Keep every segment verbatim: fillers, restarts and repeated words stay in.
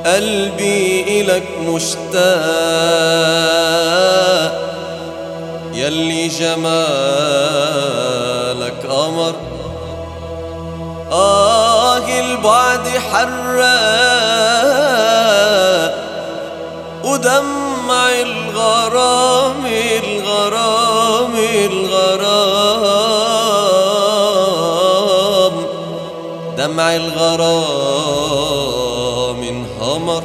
قلبي إلك مشتاق، يلي جمالك قمر. آه البعد حراق ودمع الغرام الغرام الغرام، دمع الغرام انهمر.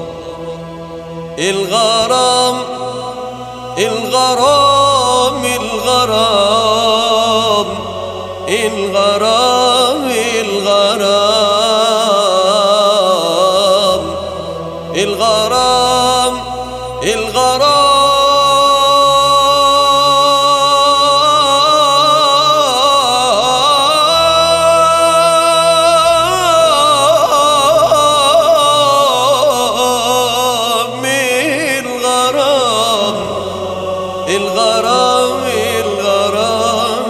الغرام الغرام الغرام الغرام الغرام الغرام الغرام الغرام الغرام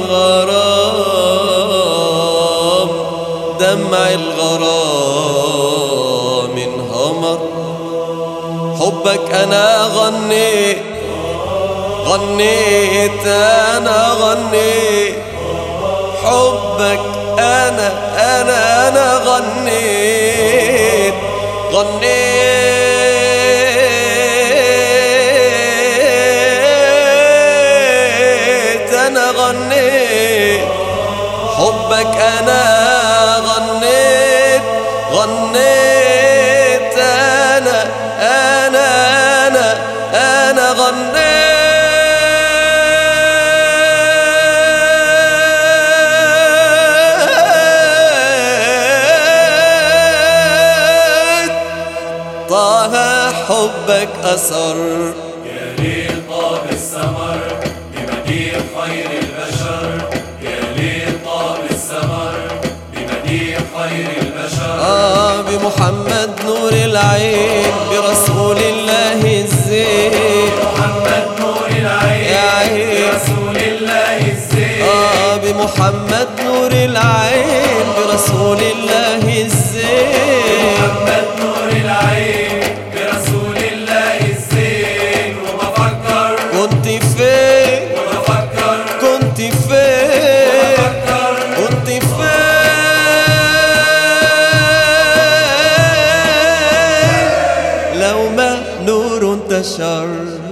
الغرام، دمع الغرام انهمر. حبك أنا غنيت غنيت أنا غنيت، حبك أنا أنا أنا غنيت غنيت أنا غنيت. حبك أنا غنيت غنيت أنا أنا أنا أنا غنيت. طه حبك أثر يا ليل طاب السمر بمديح خير البشر، يا ليل طاب السمر بمديح خير البشر. آه بمحمد نور العين برسول الله الزين، محمد نور العين برسول الله الزين. آه بمحمد نور العين برسول الله الزين، محمد نور العين برسول الله الزين. وبفكر كنت فين وبفكر كنت فين وبفكر كنت فين لو ما نور انتشر.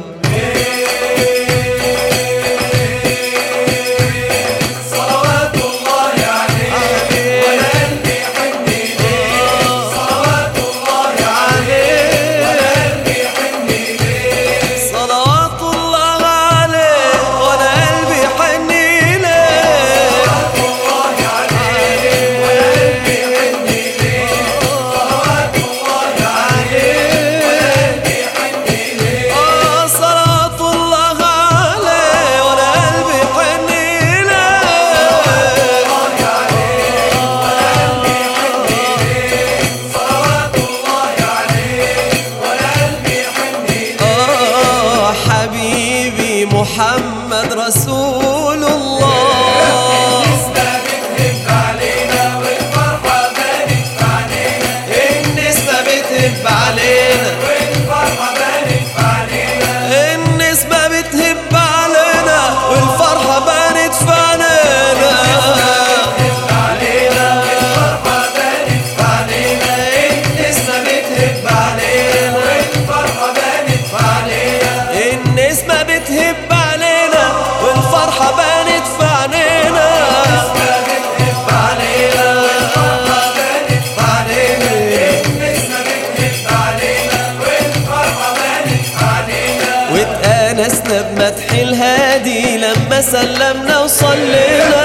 صلوات الله عليه وانا قلبي يحن ليه، صلوات الله عليه وانا قلبي يحن ليه، صلوات الله عليه وانا قلبي يحن ليه، صلوات الله عليه وانا قلبي يحن ليه، صلوات الله عليه وانا قلبي يحن ليه. آه صلاة الله عليه وانا قلبي يحن ليه. آه حبيبي محمد رسول الله، النسمة بتهب علينا والفرحة بانت في عينينا، النسمة بتهب علينا والفرحة بانت في عينينا، النسمة بتهب علينا والفرحة بانت في عينينا، بتهب علينا والفرحة بانت في عينينا، النسمة بتهب علينا والفرحة بانت في عينينا، النسمة بتهب علينا والفرحة بانت في عينينا، النسمة بتهب علينا والفرحة بانت في عينينا، النسمة بتهب علينا والفرحة بانت في عينينا. واتآنسنا بمدح الهادي لما سلمنا وصلينا،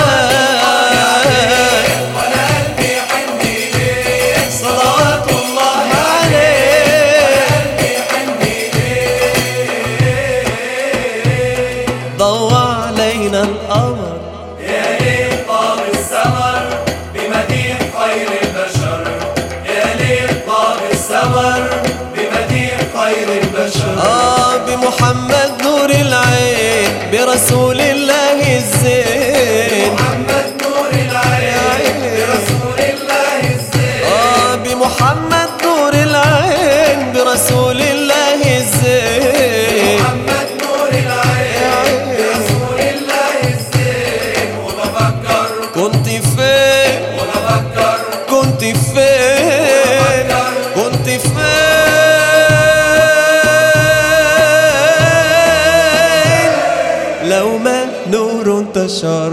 وانا قلبي يحن ليه، صلوات الله عليه. قلبي يحن ليه. ضوى علينا القمر يا ليل طاب السمر بمديح خير البشر، يا ليل طاب السمر بمديح خير البشر. آه بمحمد نور العين برسول الله الزين، محمد نور العين برسول الله الزين. آه بمحمد نور العين ونفكر كنت فين كنت فين لو ما نور انتشر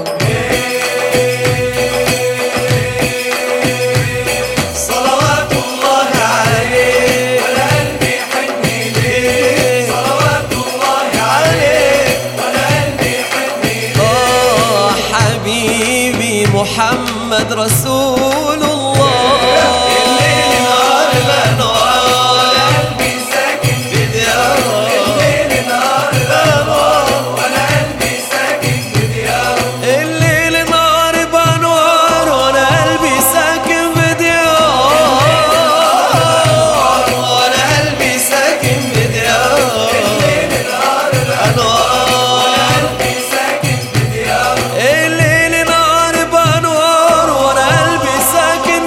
صلوات الله عليه وانا قلبي حن ليه صلوات الله عليه وانا قلبي حن ليه آه حبيبي محمد رسول الله الليل نهار بنوار وانا قلبي ساكن بدياره الليل نهار بنوار وانا قلبي ساكن بدياره الليل نهار بنوار وانا قلبي ساكن بديار وانا قلبي ساكن بدياره الليل نهار بنوار وانا قلبي ساكن بدياره الليل نهار بنوار وانا قلبي ساكن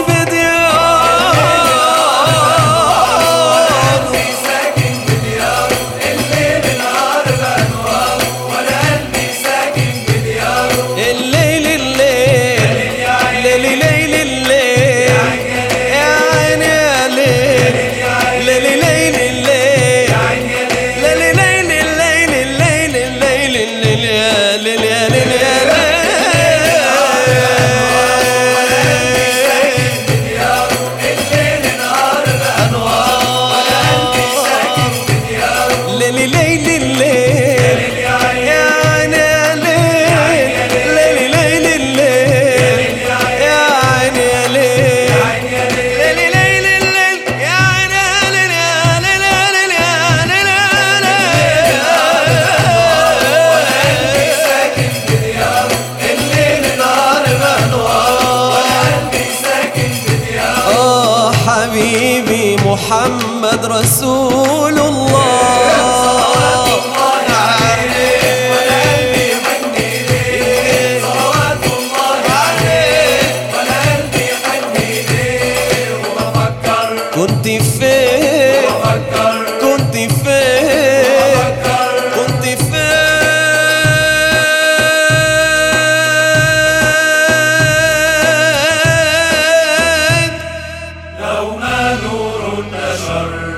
بديار قلبي ساكن بدياره الليل نهار بنوار وانا قلبي ساكن بدياره الليل الليل يا عيني ليل ليل الليل يا عيني يا ليل ليل ليل الليل يا عيني يا ليل ليل ليل الليل الليل الليل الليل يا ليل يا ليل يا الليل نهار بأنوار وانا قلبي ساكن بدياره ليل ليل الليل يا عيني يا عيني يا ليل ليل ليل الليل يا عيني يا ليل يا عيني يا ليل ليل ليل الليل يا عيني يا ليل يا ليل يا ليل يا ليل قلبي ساكن بدياره الليل نهار بأنوار وانا قلبي ساكن بدياره آه حبيبي محمد رسول الله الله عليه وانا قلبي حن ليه صلوات الله عليه وانا قلبي حن ليه وبفكر كنت فين وبفكر كنت فين وبفكر كنت فين لو ما نور انتشر